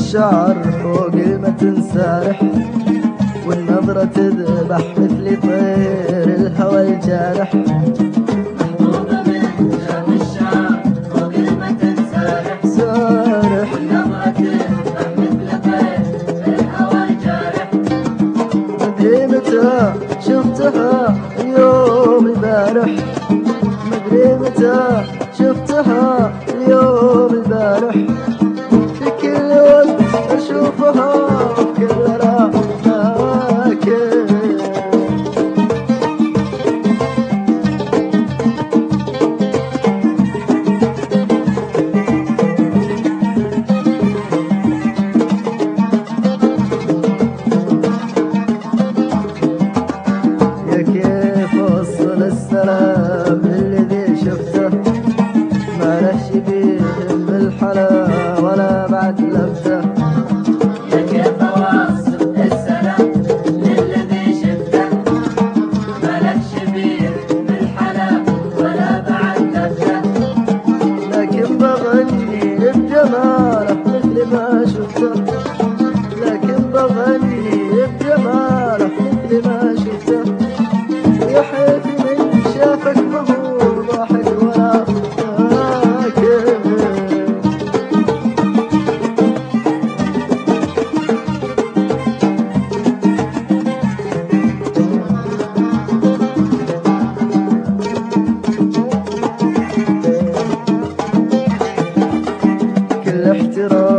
الشعر فوق المتن سارح، والنظرة تذبح مثل طير الهوى الجارح. محبوبة من شاف الشعر فوق المتن سارح، سارح والنظرة تذبح مثل طير الهوى الجارح. مدري متى شفتها اليوم البارح، مدري متى شفتها اليوم البارح. في كل وقت أشوفها وفي كل أماكن. يا كيف أوصل السلام للذي شفته، ما له شبيه بالحلا ولا بعد لمسه. يا كيف أوصل السلام للذي شفته، ما لك شبيه بالحلا ولا بعد لفته. لكن بغني بجماله مثل ما شفته، لكن بغني بجماله مثل ما شفته. يا حيف من شافك مهور ضاحك ولا فاكر. كل احترام